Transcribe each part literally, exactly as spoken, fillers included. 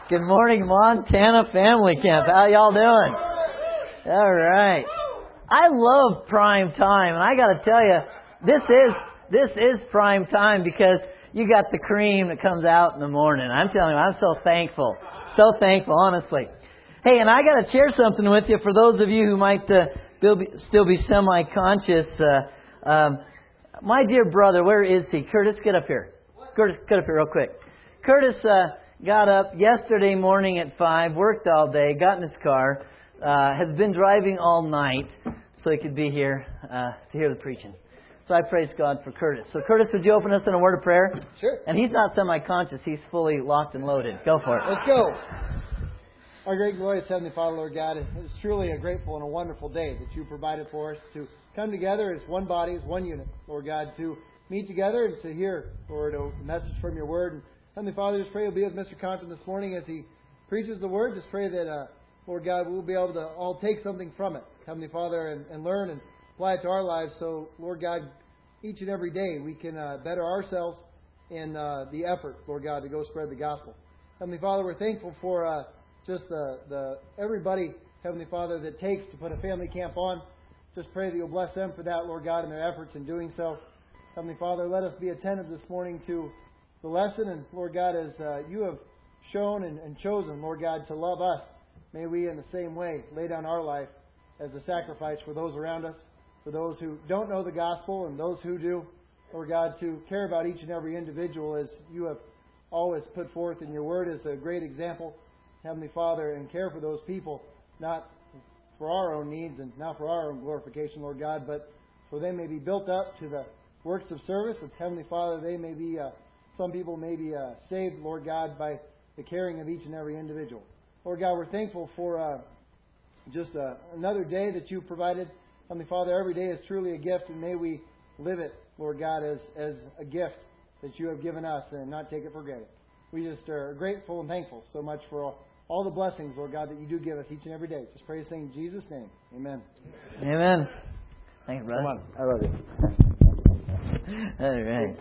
Good morning, Montana Family Camp. How y'all doing? All right. I love prime time, and I got to tell you, this is this is prime time because you got the cream that comes out in the morning. I'm telling you, I'm so thankful, so thankful, honestly. Hey, and I got to share something with you for those of you who might uh, still be, still be semi-conscious. Uh, um, my dear brother, where is he? Curtis, get up here. Curtis, get up here real quick. Curtis uh, got up yesterday morning at five, worked all day, got in his car, uh, has been driving all night so he could be here uh, to hear the preaching. So I praise God for Curtis. So Curtis, would you open us in a word of prayer? Sure. And he's not semi-conscious. He's fully locked and loaded. Go for it. Let's go. Our great glorious Heavenly Father, Lord God, it's truly a grateful and a wonderful day that you provided for us to come together as one body, as one unit, Lord God, to meet together and to hear, Lord, a message from your word. And Heavenly Father, just pray you'll be with Mister Compton this morning as he preaches the word. Just pray that, uh, Lord God, we'll be able to all take something from it, Heavenly Father, and, and learn and apply it to our lives. So, Lord God, each and every day we can uh, better ourselves in uh, the effort, Lord God, to go spread the gospel. Heavenly Father, we're thankful for uh, just the, the everybody, Heavenly Father, that takes to put a family camp on. Just pray that you'll bless them for that, Lord God, in their efforts in doing so. Heavenly Father, let us be attentive this morning to the lesson. And, Lord God, as uh, you have shown and, and chosen, Lord God, to love us, may we in the same way lay down our life as a sacrifice for those around us, for those who don't know the gospel and those who do, Lord God, to care about each and every individual as you have always put forth in your word as a great example, Heavenly Father, and care for those people, not for our own needs and not for our own glorification, Lord God, but for they may be built up to the works of service. And Heavenly Father, they may be, uh, some people may be uh, saved, Lord God, by the caring of each and every individual. Lord God, we're thankful for uh, just uh, another day that you provided. Heavenly Father, every day is truly a gift, and may we live it, Lord God, as, as a gift that you have given us and not take it for granted. We just are grateful and thankful so much for all, all the blessings, Lord God, that you do give us each and every day. Just pray this thing in Jesus' name. Amen. Amen. Thank you, brother. Come on. I love you. All right.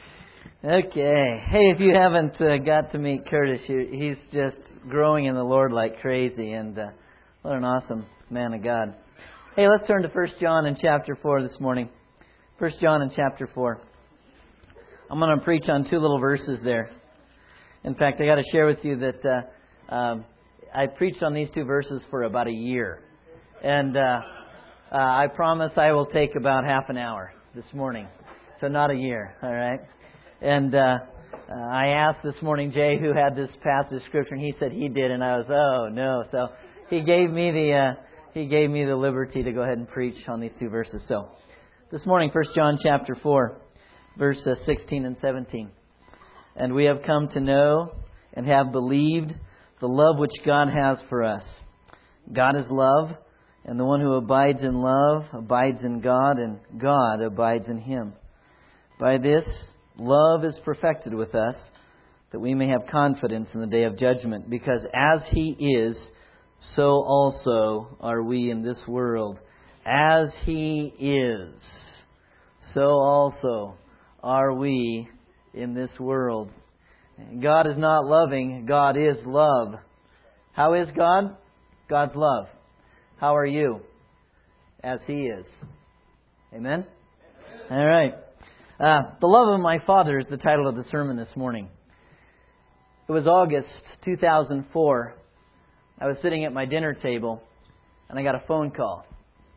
Okay. Hey, if you haven't uh, got to meet Curtis, you, he's just growing in the Lord like crazy, and uh, what an awesome man of God. Hey, let's turn to First John in chapter four this morning. First John in chapter four. I'm going to preach on two little verses there. In fact, I got to share with you that uh, um, I preached on these two verses for about a year, and uh, uh, I promise I will take about half an hour this morning, so not a year. All right. And uh, uh, I asked this morning Jay who had this passage of scripture, and he said he did, and I was, oh no. So he gave me the uh, he gave me the liberty to go ahead and preach on these two verses. So this morning, First John chapter four, verse uh, sixteen and seventeen. And we have come to know and have believed the love which God has for us. God is love, and the one who abides in love abides in God, and God abides in him. By this, love is perfected with us, that we may have confidence in the day of judgment. Because as He is, so also are we in this world. As He is, so also are we in this world. God is not loving. God is love. How is God? God's love. How are you? As He is. Amen? All right. Uh, the love of my Father is the title of the sermon this morning. It was August two thousand four. I was sitting at my dinner table and I got a phone call.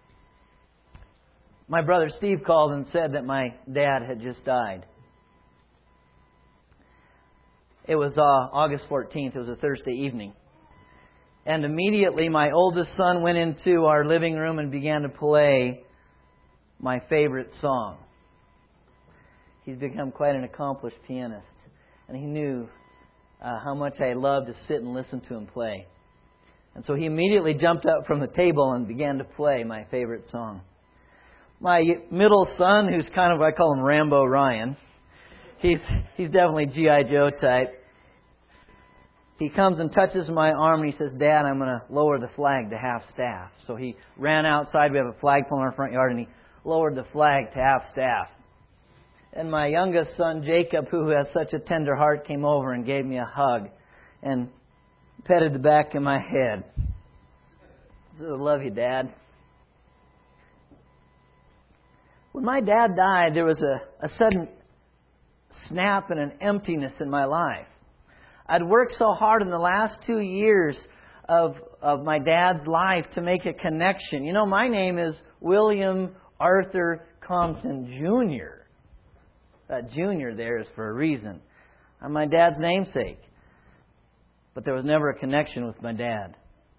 My brother Steve called and said that my dad had just died. It was uh, August fourteenth. It was a Thursday evening. And immediately my oldest son went into our living room and began to play my favorite song. He's become quite an accomplished pianist. And he knew uh, how much I loved to sit and listen to him play. And so he immediately jumped up from the table and began to play my favorite song. My middle son, who's kind of, I call him Rambo Ryan. He's, he's definitely G I Joe type. He comes and touches my arm and he says, Dad, I'm going to lower the flag to half staff. So he ran outside. We have a flagpole in our front yard, and he lowered the flag to half staff. And my youngest son, Jacob, who has such a tender heart, came over and gave me a hug. And Petted the back of my head. I love you, Dad. When my dad died, there was a, a sudden snap and an emptiness in my life. I'd worked so hard in the last two years of of my dad's life to make a connection. You know, my name is William Arthur Compton Junior That Junior there is for a reason. I'm my dad's namesake. But there was never a connection with my dad.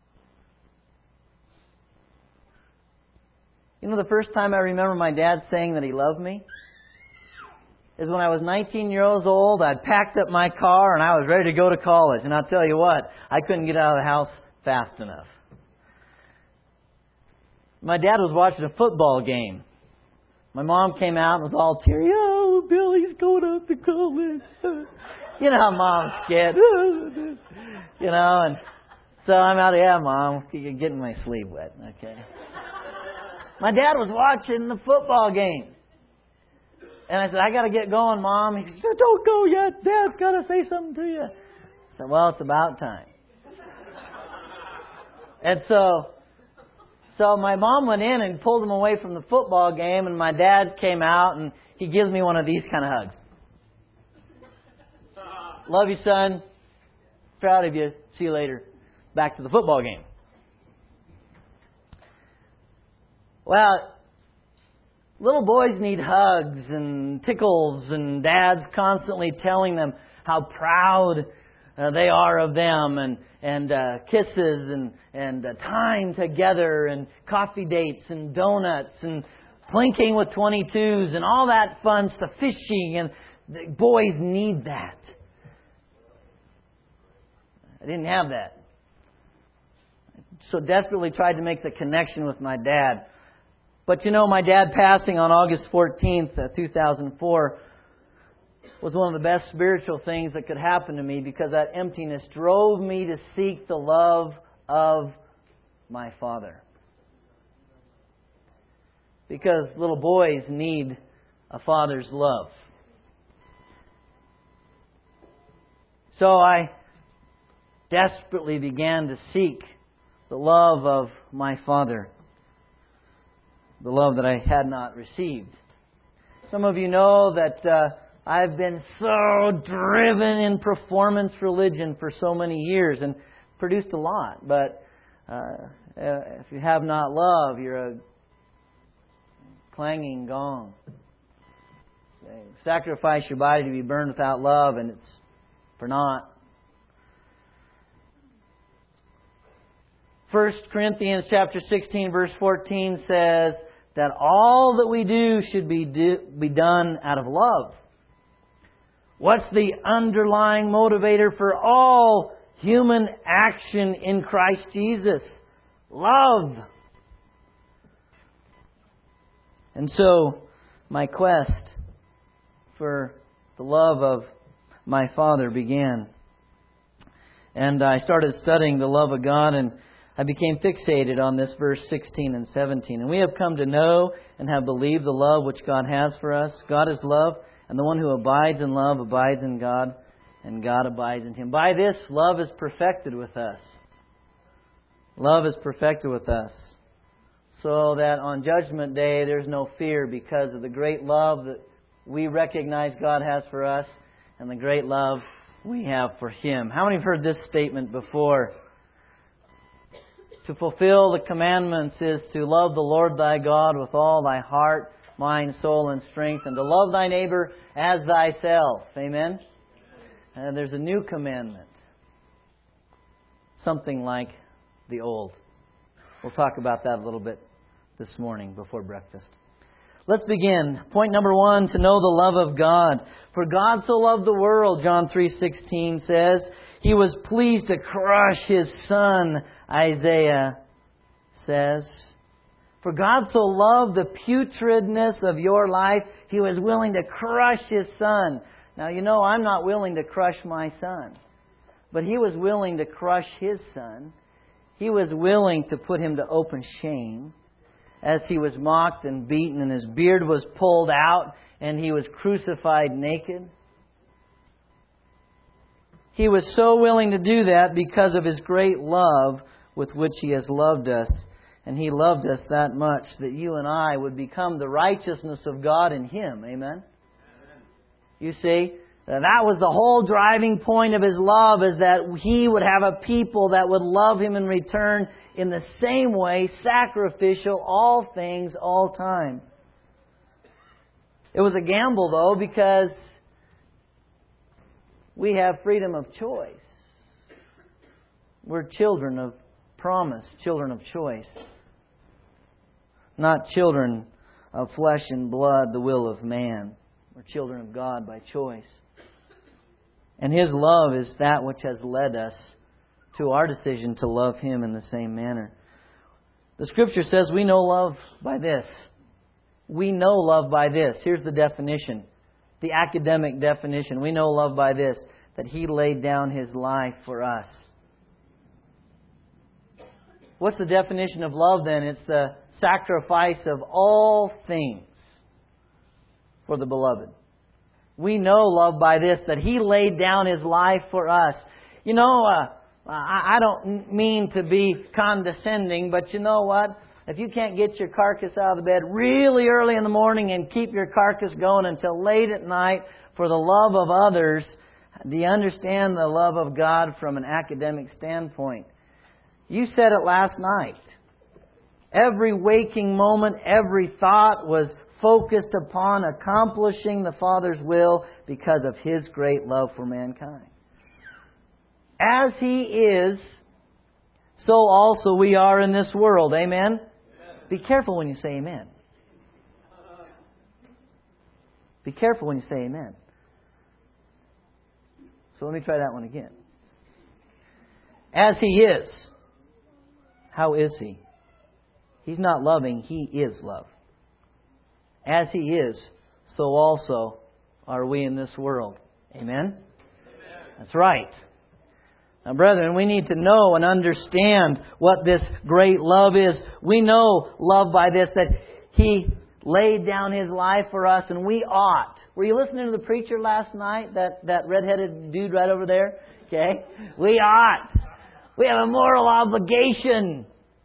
You know, the first time I remember my dad saying that he loved me is when I was nineteen years old. I'd packed up my car and I was ready to go to college. And I'll tell you what, I couldn't get out of the house fast enough. My dad was watching a football game. My mom came out and was all teary. Oh, Billy's going up to college. You know how moms get. You know, and so I'm out. Yeah, Mom, you're getting my sleeve wet. Okay. My dad was watching the football game. And I said, I got to get going, Mom. He said, don't go yet. Dad's got to say something to you. I said, well, it's about time. And so, so my mom went in and pulled him away from the football game, and my dad came out, and he gives me one of these kind of hugs. Love you, son. Proud of you. See you later. Back to the football game. Well, little boys need hugs and tickles and dads constantly telling them how proud uh, they are of them, and and uh, kisses and and uh, time together and coffee dates and donuts and plinking with twenty-twos and all that fun stuff, fishing, and the boys need that. I didn't have that. So desperately tried to make the connection with my dad. But you know, my dad passing on August fourteenth, two thousand four was one of the best spiritual things that could happen to me, because that emptiness drove me to seek the love of my Father. Because little boys need a father's love. So I desperately began to seek the love of my Father. The love that I had not received. Some of you know that uh, I've been so driven in performance religion for so many years and produced a lot. But uh, if you have not love, you're a clanging gong. Sacrifice your body to be burned without love, and it's for naught. First Corinthians chapter sixteen, verse fourteen says that all that we do should be do, be done out of love. What's the underlying motivator for all human action in Christ Jesus? Love. And so, my quest for the love of my Father began. And I started studying the love of God, and I became fixated on this verse sixteen and seventeen. And we have come to know and have believed the love which God has for us. God is love, and the one who abides in love abides in God, and God abides in him. By this, love is perfected with us. Love is perfected with us. So that on Judgment Day, there's no fear, because of the great love that we recognize God has for us, and the great love we have for Him. How many have heard this statement before? To fulfill the commandments is to love the Lord thy God with all thy heart, mind, soul, and strength, and to love thy neighbor as thyself. Amen? And there's a new commandment. Something like the old. We'll talk about that a little bit this morning before breakfast. Let's begin. Point number one, to know the love of God. For God so loved the world, John three sixteen says, He was pleased to crush His Son, Isaiah says. For God so loved the putridness of your life, He was willing to crush His Son. Now, you know, I'm not willing to crush my son. But He was willing to crush His Son. He was willing to put Him to open shame as He was mocked and beaten, and His beard was pulled out, and He was crucified naked. He was so willing to do that because of His great love with which He has loved us. And He loved us that much that you and I would become the righteousness of God in Him. Amen? Amen. You see, that was the whole driving point of His love, is that He would have a people that would love Him in return in the same way, sacrificial, all things, all time. It was a gamble, though, because we have freedom of choice. We're children of promise, children of choice. Not children of flesh and blood, the will of man. We're children of God by choice. And His love is that which has led us to our decision to love Him in the same manner. The Scripture says we know love by this. We know love by this. Here's the definition. The academic definition. We know love by this. That He laid down His life for us. What's the definition of love then? It's the sacrifice of all things for the beloved. We know love by this, that He laid down His life for us. You know, uh, I, I don't mean to be condescending, but you know what? If you can't get your carcass out of the bed really early in the morning and keep your carcass going until late at night for the love of others, do you understand the love of God from an academic standpoint? You said it last night. Every waking moment, every thought was focused upon accomplishing the Father's will because of His great love for mankind. As He is, so also we are in this world. Amen? Amen. Be careful when you say amen. Be careful when you say amen. So let me try that one again. As He is, how is He? He's not loving, He is love. As He is, so also are we in this world. Amen? Amen. That's right. Now, brethren, we need to know and understand what this great love is. We know love by this, that He laid down His life for us, and we ought. Were you listening to the preacher last night? That, that red-headed dude right over there? Okay? We ought. We have a moral obligation.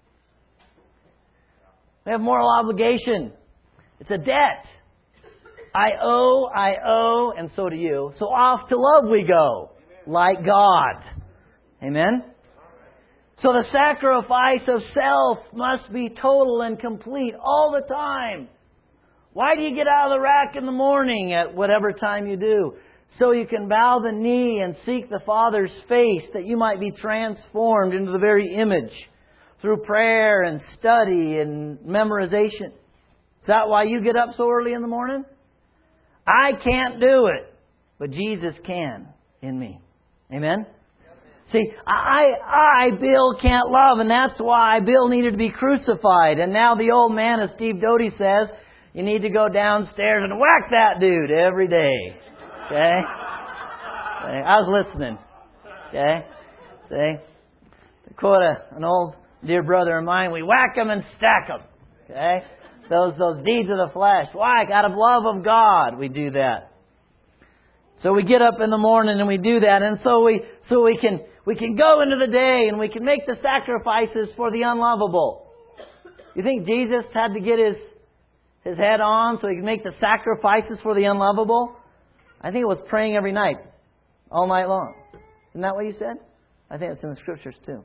We have moral obligation. It's a debt. I owe, I owe, and so do you. So off to love we go, like God. Amen? So the sacrifice of self must be total and complete all the time. Why do you get out of the rack in the morning at whatever time you do? So you can bow the knee and seek the Father's face, that you might be transformed into the very image through prayer and study and memorization. Is that why you get up so early in the morning? I can't do it, but Jesus can in me. Amen? See, I, I, Bill, can't love, and that's why Bill needed to be crucified. And now the old man, as Steve Doty says, you need to go downstairs and whack that dude every day. Okay? Okay. I was listening. Okay? See? To quote a, an old dear brother of mine, we whack them and stack them. Okay? Those, those deeds of the flesh. Why? Out of love of God, we do that. So we get up in the morning and we do that, and so we so we can we can go into the day and we can make the sacrifices for the unlovable. You think Jesus had to get his his head on so he could make the sacrifices for the unlovable? I think it was praying every night, all night long. Isn't that what you said? I think it's in the Scriptures too.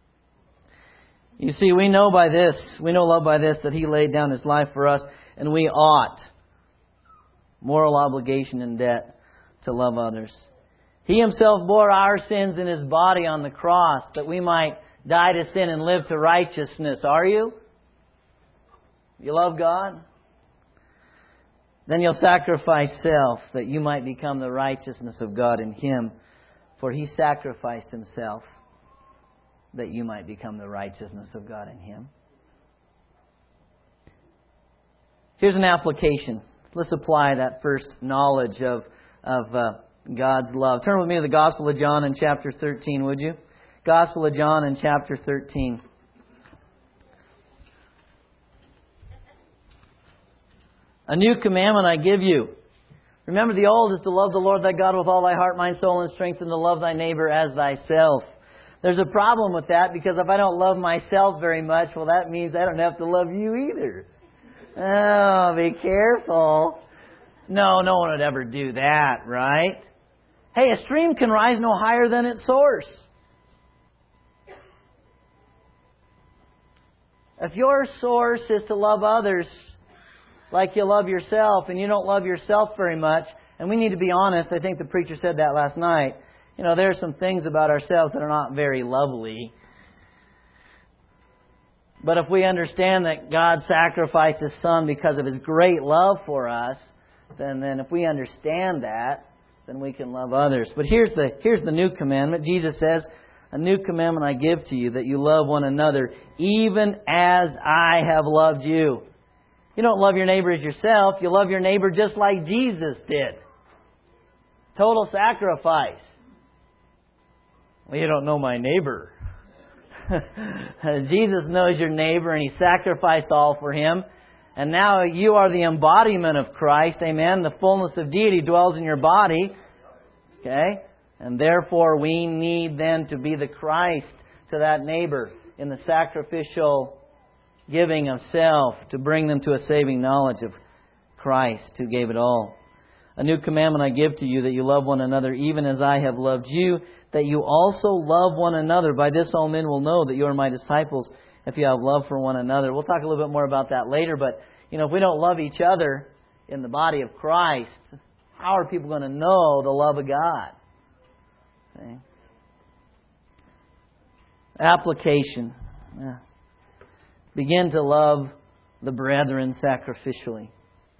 You see, we know by this, we know love by this, that He laid down His life for us, and we ought, moral obligation and debt, to love others. He Himself bore our sins in His body on the cross, that we might die to sin and live to righteousness. Are you? You love God? Then you'll sacrifice self, that you might become the righteousness of God in Him. For He sacrificed Himself, that you might become the righteousness of God in Him. Here's an application. Let's apply that first knowledge of, of uh, God's love. Turn with me to the Gospel of John in chapter thirteen, would you? Gospel of John in chapter thirteen. A new commandment I give you, Remember, the old is to love the Lord thy God with all thy heart, mind, soul, and strength, and to love thy neighbor as thyself. There's a problem with that, because if I don't love myself very much, well, that means I don't have to love you either. Oh, be careful. No, no one would ever do that, right? Hey, a stream can rise no higher than its source. If your source is to love others like you love yourself, and you don't love yourself very much, and we need to be honest, I think the preacher said that last night, you know, there are some things about ourselves that are not very lovely. But if we understand that God sacrificed His Son because of His great love for us, then, then if we understand that, then we can love others. But here's the here's the new commandment. Jesus says, a new commandment I give to you, that you love one another, even as I have loved you. You don't love your neighbor as yourself. You love your neighbor just like Jesus did. Total sacrifice. Well, you don't know my neighbor. Jesus knows your neighbor, and He sacrificed all for him. And now you are the embodiment of Christ. Amen. The fullness of deity dwells in your body. Okay? And therefore we need then to be the Christ to that neighbor in the sacrificial giving of self to bring them to a saving knowledge of Christ who gave it all. A new commandment I give to you, that you love one another even as I have loved you, that you also love one another. By this all men will know that you are my disciples, if you have love for one another. We'll talk a little bit more about that later, but you know, if we don't love each other in the body of Christ, how are people going to know the love of God? Okay. Application. Yeah. Begin to love the brethren sacrificially,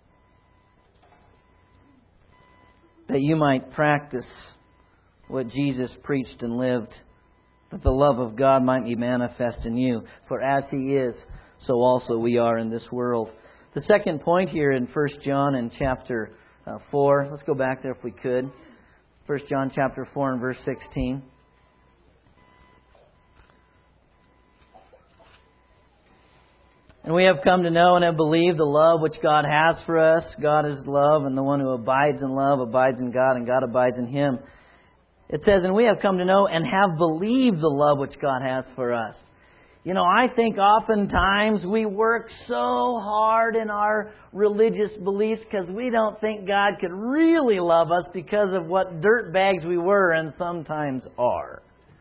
that you might practice what Jesus preached and lived, that the love of God might be manifest in you. For as He is, so also we are in this world. The second point here in First John in chapter uh, four, let's go back there if we could. First John chapter four and verse sixteen. And we have come to know and have believed the love which God has for us. God is love, and the one who abides in love abides in God, and God abides in him. It says, and we have come to know and have believed the love which God has for us. You know, I think oftentimes we work so hard in our religious beliefs because we don't think God could really love us because of what dirtbags we were and sometimes are.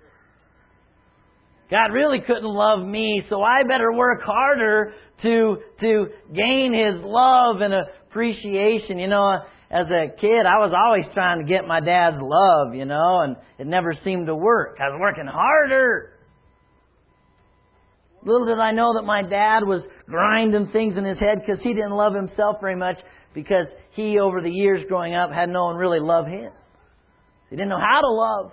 God really couldn't love me, so I better work harder to to gain His love and appreciation. You know, as a kid, I was always trying to get my dad's love, you know, and it never seemed to work. I was working harder. Little did I know that my dad was grinding things in his head because he didn't love himself very much, because he, over the years growing up, had no one really love him. He didn't know how to love.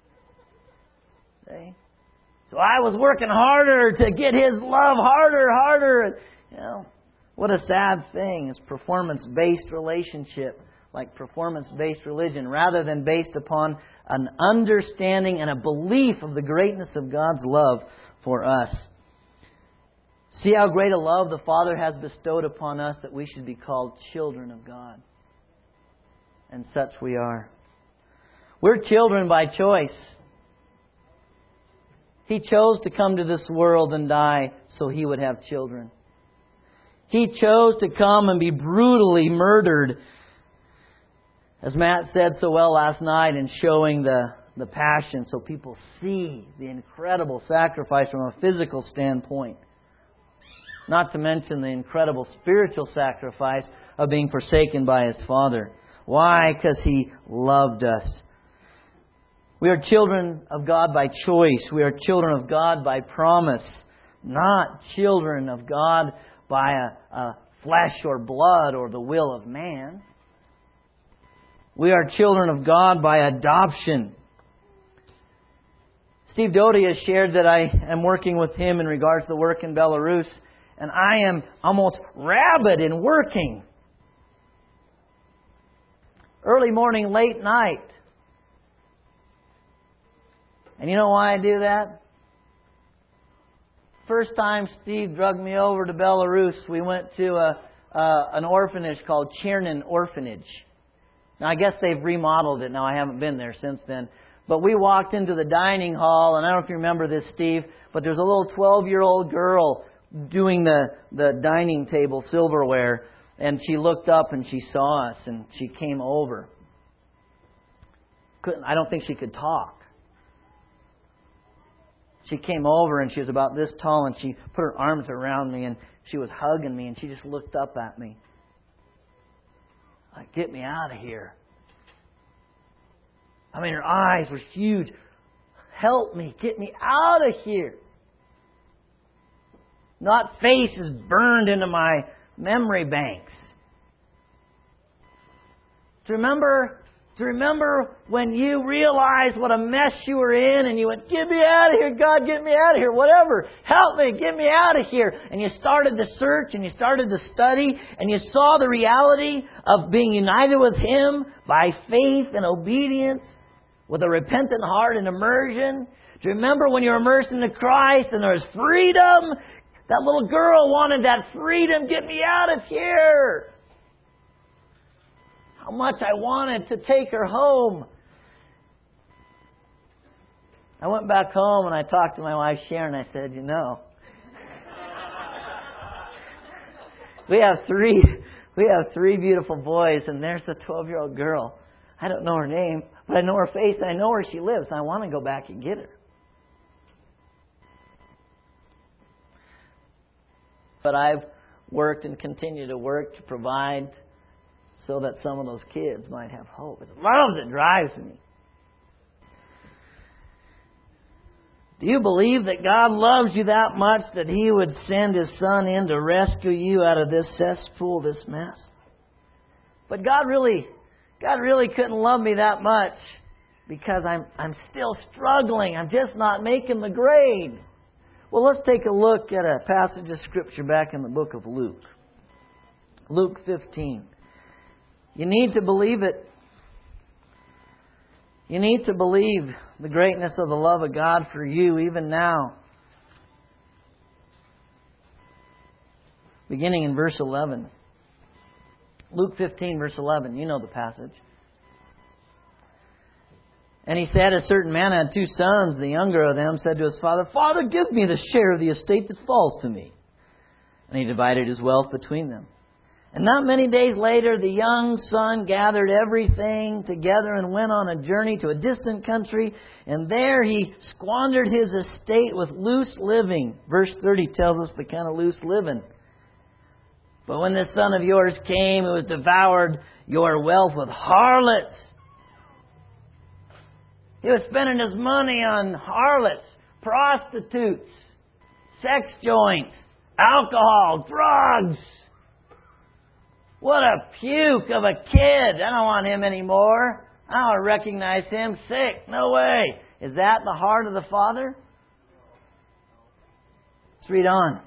See? So I was working harder to get His love, harder, harder. You know, what a sad thing is performance-based relationship, like performance-based religion, rather than based upon an understanding and a belief of the greatness of God's love for us. See how great a love the Father has bestowed upon us, that we should be called children of God. And such we are. We're children by choice. He chose to come to this world and die so He would have children. He chose to come and be brutally murdered, as Matt said so well last night in showing the, the passion, so people see the incredible sacrifice from a physical standpoint. Not to mention the incredible spiritual sacrifice of being forsaken by His Father. Why? Because He loved us. We are children of God by choice. We are children of God by promise. Not children of God by a, a flesh or blood or the will of man. We are children of God by adoption. Steve Doty has shared that I am working with him in regards to the work in Belarus. And I am almost rabid in working. Early morning, late night. And you know why I do that? First time Steve drugged me over to Belarus, we went to a, uh, an orphanage called Chernin Orphanage. Now, I guess they've remodeled it now. I haven't been there since then. But we walked into the dining hall, and I don't know if you remember this, Steve, but there's a little twelve-year-old girl doing the, the dining table silverware, and she looked up and she saw us, and she came over. Couldn't, I don't think she could talk. She came over, and she was about this tall, and she put her arms around me, and she was hugging me, and she just looked up at me. Like, get me out of here. I mean, her eyes were huge. Help me. Get me out of here. Not faces burned into my memory banks. Do you remember, do you remember when you realized what a mess you were in and you went, get me out of here, God, get me out of here, whatever. Help me, get me out of here. And you started to search and you started to study and you saw the reality of being united with Him by faith and obedience with a repentant heart and immersion. Do you remember when you were immersed into Christ and there was freedom? That little girl wanted that freedom. Get me out of here. How much I wanted to take her home. I went back home and I talked to my wife Sharon. I said, you know, we have three, we have three beautiful boys, and there's a twelve-year-old girl. I don't know her name, but I know her face and I know where she lives. And I want to go back and get her. But I've worked and continue to work to provide so that some of those kids might have hope. It's love that drives me. Do you believe that God loves you that much that He would send His Son in to rescue you out of this cesspool, this mess? But God really, God really couldn't love me that much because I'm, I'm still struggling. I'm just not making the grade. Well, let's take a look at a passage of Scripture back in the book of Luke. Luke fifteen. You need to believe it. You need to believe the greatness of the love of God for you even now. Beginning in verse eleven. Luke fifteen, verse eleven. You know the passage. And he said, a certain man had two sons. The younger of them said to his father, Father, give me the share of the estate that falls to me. And he divided his wealth between them. And not many days later, the young son gathered everything together and went on a journey to a distant country. And there he squandered his estate with loose living. Verse thirty tells us the kind of loose living. But when this son of yours came, who has devoured your wealth with harlots. He was spending his money on harlots, prostitutes, sex joints, alcohol, drugs. What a puke of a kid. I don't want him anymore. I don't want to recognize him. Sick. No way. Is that the heart of the Father? Let's read on.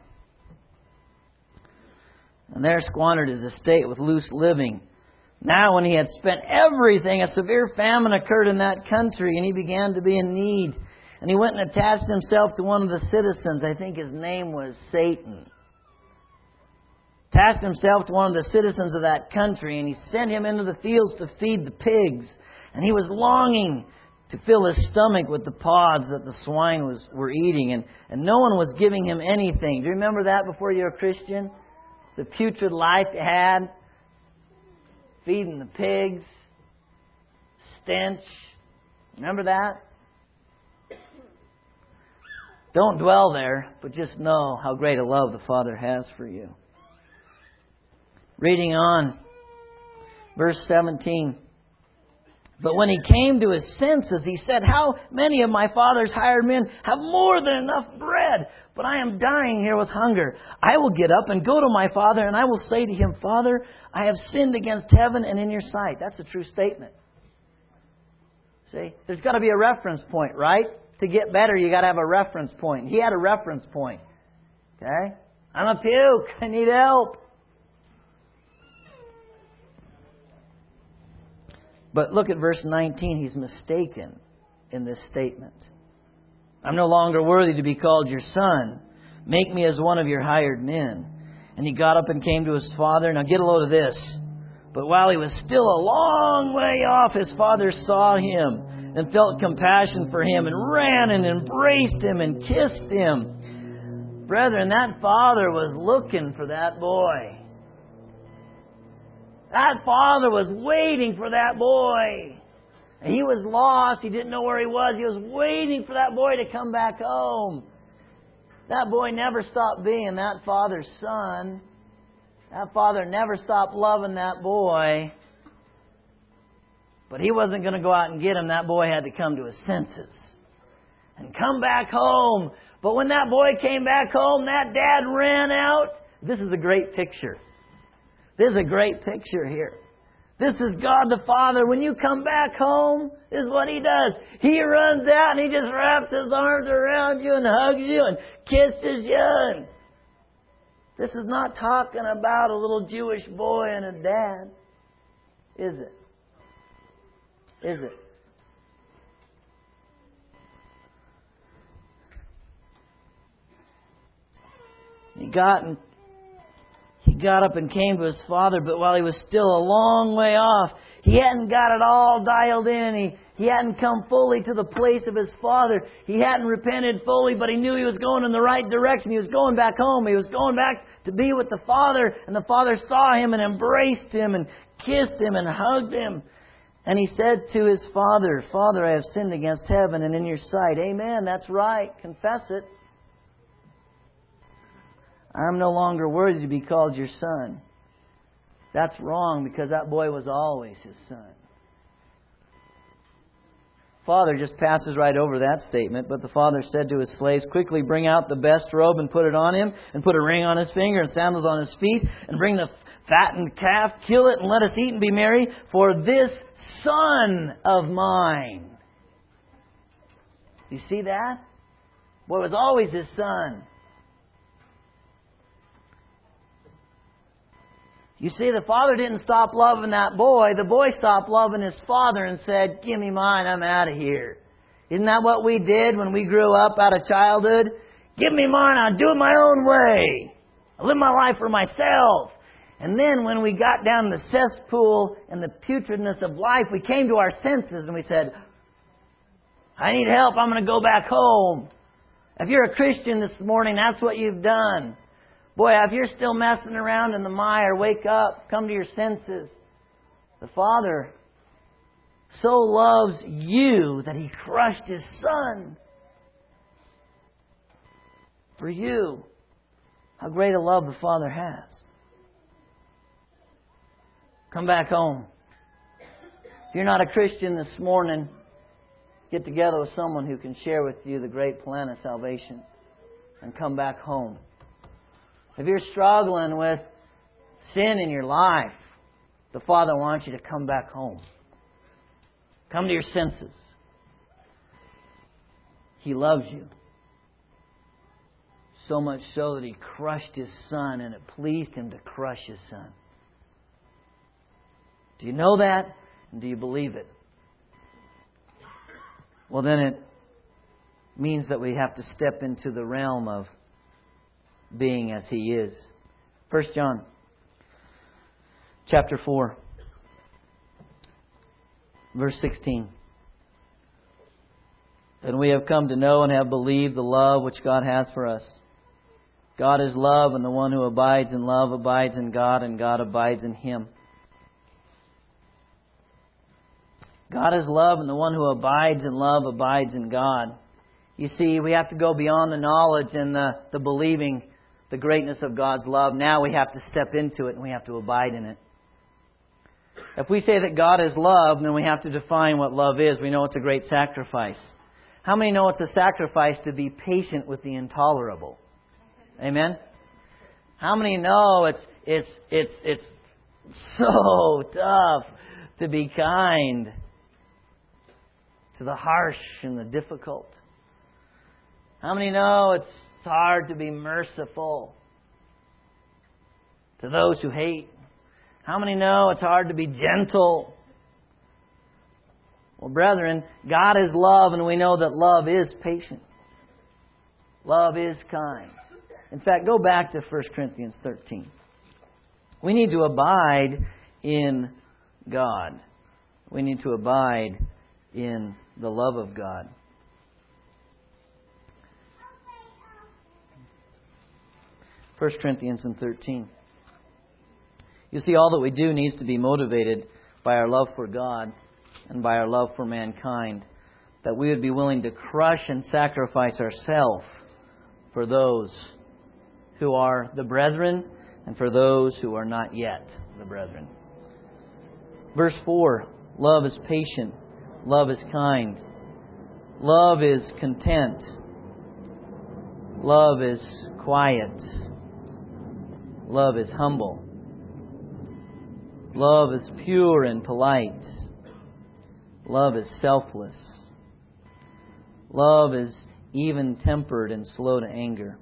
And there squandered his estate with loose living. Now when he had spent everything, a severe famine occurred in that country, and he began to be in need. And he went and attached himself to one of the citizens. I think his name was Satan. Attached himself to one of the citizens of that country, and he sent him into the fields to feed the pigs. And he was longing to fill his stomach with the pods that the swine was were eating, and, and no one was giving him anything. Do you remember that before you were a Christian? The putrid life you had, feeding the pigs, stench. Remember that? Don't dwell there, but just know how great a love the Father has for you. Reading on, verse seventeen. But when he came to his senses, he said, How many of my father's hired men have more than enough bread? But I am dying here with hunger. I will get up and go to my father, and I will say to him, Father, I have sinned against heaven and in your sight. That's a true statement. See, there's got to be a reference point, right? To get better, you got to have a reference point. He had a reference point. Okay? I'm a puke. I need help. But look at verse nineteen. He's mistaken in this statement. I'm no longer worthy to be called your son. Make me as one of your hired men. And he got up and came to his father. Now get a load of this. But while he was still a long way off, his father saw him and felt compassion for him and ran and embraced him and kissed him. Brethren, that father was looking for that boy. That father was waiting for that boy. He was lost. He didn't know where he was. He was waiting for that boy to come back home. That boy never stopped being that father's son. That father never stopped loving that boy. But he wasn't going to go out and get him. That boy had to come to his senses and come back home. But when that boy came back home, that dad ran out. This is a great picture. This is a great picture here. This is God the Father. When you come back home, this is what He does. He runs out and He just wraps His arms around you and hugs you and kisses you. And this is not talking about a little Jewish boy and a dad, is it? Is it? He got and he got up and came to his father, but while he was still a long way off, he hadn't got it all dialed in. He, he hadn't come fully to the place of his father. He hadn't repented fully, but he knew he was going in the right direction. He was going back home. He was going back to be with the Father. And the Father saw him and embraced him and kissed him and hugged him. And he said to his father, Father, I have sinned against heaven and in your sight. Amen, that's right. Confess it. I'm no longer worthy to be called your son. That's wrong because that boy was always his son. Father just passes right over that statement, but the father said to his slaves, quickly bring out the best robe and put it on him, and put a ring on his finger and sandals on his feet, and bring the fattened calf, kill it, and let us eat and be merry, for this son of mine. You see that? Boy, it was always his son. You see, the father didn't stop loving that boy. The boy stopped loving his father and said, give me mine, I'm out of here. Isn't that what we did when we grew up out of childhood? Give me mine, I'll do it my own way. I'll live my life for myself. And then when we got down the cesspool and the putridness of life, we came to our senses and we said, I need help, I'm going to go back home. If you're a Christian this morning, that's what you've done. Boy, if you're still messing around in the mire, wake up, come to your senses. The Father so loves you that He crushed His Son for you. How great a love the Father has. Come back home. If you're not a Christian this morning, get together with someone who can share with you the great plan of salvation and come back home. If you're struggling with sin in your life, the Father wants you to come back home. Come to your senses. He loves you. So much so that He crushed His Son, and it pleased Him to crush His Son. Do you know that? And do you believe it? Well, then it means that we have to step into the realm of being as He is. First John chapter four, verse sixteen. And we have come to know and have believed the love which God has for us. God is love, and the one who abides in love abides in God, and God abides in him. God is love, and the one who abides in love abides in God. You see, we have to go beyond the knowledge and the, the believing the greatness of God's love. Now we have to step into it and we have to abide in it. If we say that God is love, then we have to define what love is. We know it's a great sacrifice. How many know it's a sacrifice to be patient with the intolerable? Amen? How many know it's it's it's it's so tough to be kind to the harsh and the difficult? How many know it's hard to be merciful to those who hate? How many know it's hard to be gentle? Well, brethren, God is love, and we know that love is patient. Love is kind. In fact, go back to First Corinthians thirteen. We need to abide in God. We need to abide in the love of God. First Corinthians thirteen. You see, all that we do needs to be motivated by our love for God and by our love for mankind. That we would be willing to crush and sacrifice ourselves for those who are the brethren and for those who are not yet the brethren. Verse four, love is patient. Love is kind. Love is content. Love is quiet. Love is humble. Love is pure and polite. Love is selfless. Love is even-tempered and slow to anger.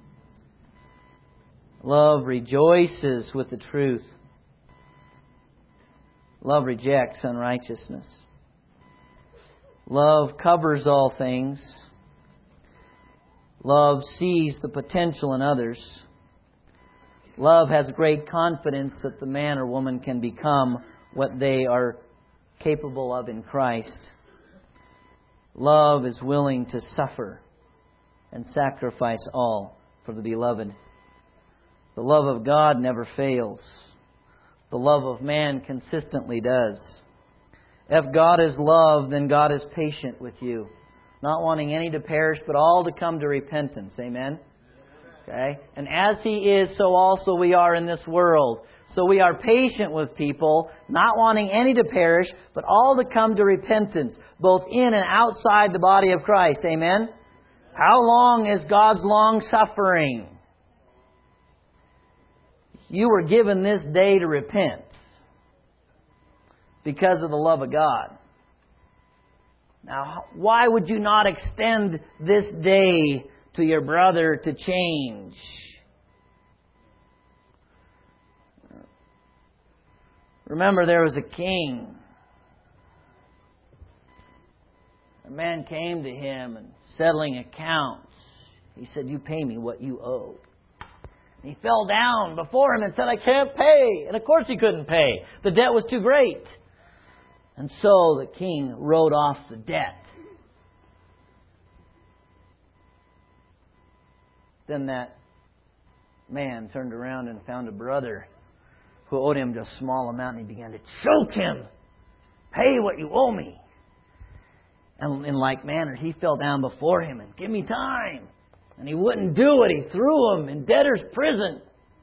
Love rejoices with the truth. Love rejects unrighteousness. Love covers all things. Love sees the potential in others. Love has great confidence that the man or woman can become what they are capable of in Christ. Love is willing to suffer and sacrifice all for the beloved. The love of God never fails. The love of man consistently does. If God is love, then God is patient with you, not wanting any to perish, but all to come to repentance. Amen? Okay? And as He is, so also we are in this world. So we are patient with people, not wanting any to perish, but all to come to repentance, both in and outside the body of Christ. Amen? How long is God's long suffering? You were given this day to repent because of the love of God. Now, why would you not extend this day to your brother to change? Remember, there was a king. A man came to him and settling accounts. He said, "You pay me what you owe." And he fell down before him and said, "I can't pay." And of course he couldn't pay. The debt was too great. And so the king wrote off the debt. Then that man turned around and found a brother who owed him just a small amount, and he began to choke him. "Pay what you owe me." And in like manner, he fell down before him and, "Give me time." And he wouldn't do it. He threw him in debtor's prison.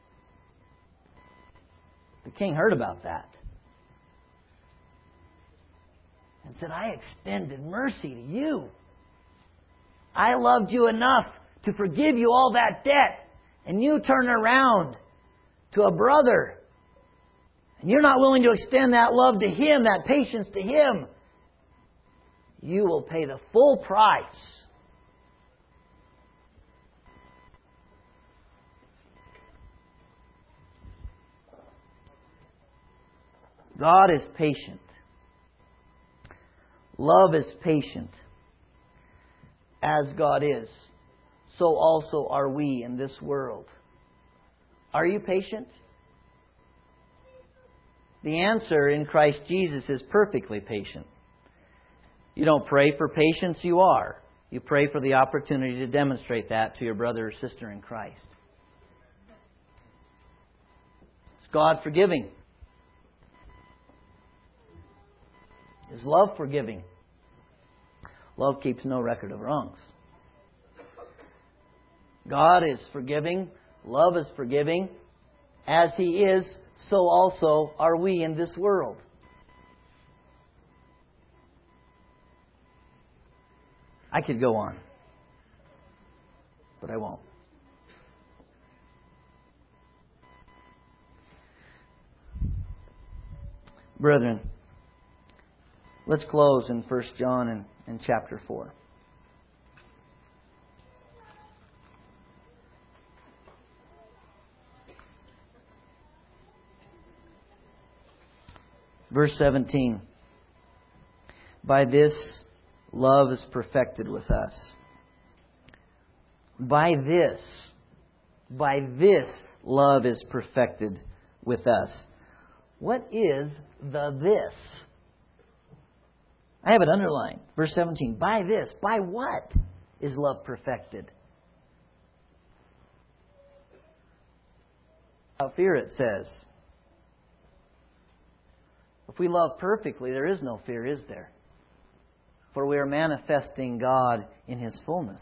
The king heard about that and said, "I extended mercy to you. I loved you enough to forgive you all that debt. And you turn around to a brother. And you're not willing to extend that love to him, that patience to him. You will pay the full price." God is patient. Love is patient. As God is, so also are we in this world. Are you patient? The answer in Christ Jesus is perfectly patient. You don't pray for patience, you are. You pray for the opportunity to demonstrate that to your brother or sister in Christ. Is God forgiving? Is love forgiving? Love keeps no record of wrongs. God is forgiving. Love is forgiving. As He is, so also are we in this world. I could go on, but I won't. Brethren, let's close in First John and, and chapter four. Verse seventeen. By this love is perfected with us. By this, by this love is perfected with us. What is the this? I have it underlined. Verse seventeen. By this. By what is love perfected? Without fear, it says. If we love perfectly, there is no fear, is there? For we are manifesting God in His fullness.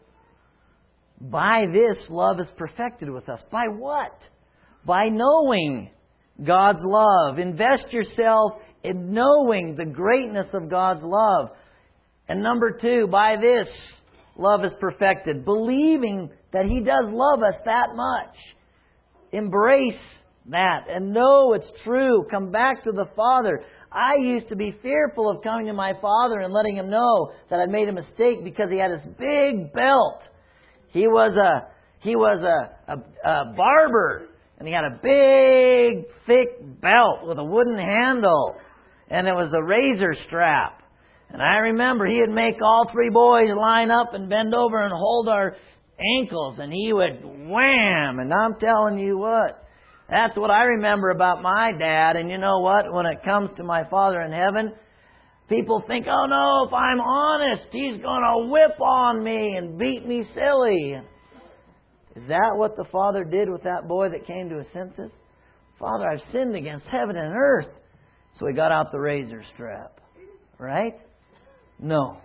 By this, love is perfected with us. By what? By knowing God's love. Invest yourself in knowing the greatness of God's love. And number two, by this, love is perfected. Believing that He does love us that much. Embrace that and know it's true. Come back to the Father. I used to be fearful of coming to my father and letting him know that I'd made a mistake because he had this big belt. He was a he was a, a, a barber, and he had a big, thick belt with a wooden handle, and it was a razor strap. And I remember he'd make all three boys line up and bend over and hold our ankles, and he would wham. And I'm telling you what, that's what I remember about my dad. And you know what? When it comes to my Father in heaven, people think, oh no, if I'm honest, He's going to whip on me and beat me silly. Is that what the Father did with that boy that came to his senses? Father, I've sinned against heaven and earth. So he got out the razor strap. Right? No.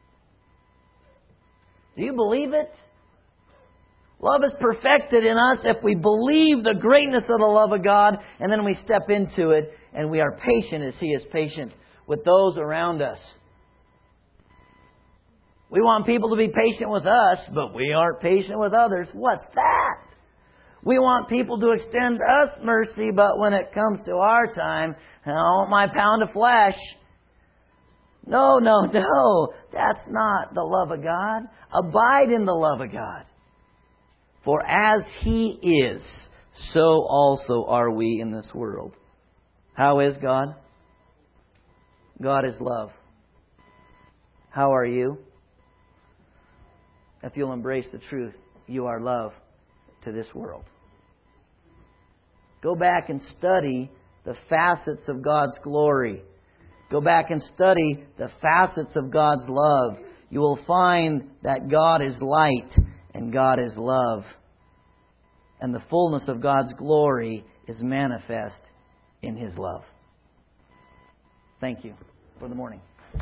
Do you believe it? Love is perfected in us if we believe the greatness of the love of God, and then we step into it and we are patient as He is patient with those around us. We want people to be patient with us, but we aren't patient with others. What's that? We want people to extend us mercy, but when it comes to our time, I want my pound of flesh. No, no, no. That's not the love of God. Abide in the love of God. For as He is, so also are we in this world. How is God? God is love. How are you? If you'll embrace the truth, you are love to this world. Go back and study the facets of God's glory. Go back and study the facets of God's love. You will find that God is light and God is love. And the fullness of God's glory is manifest in His love. Thank you for the morning.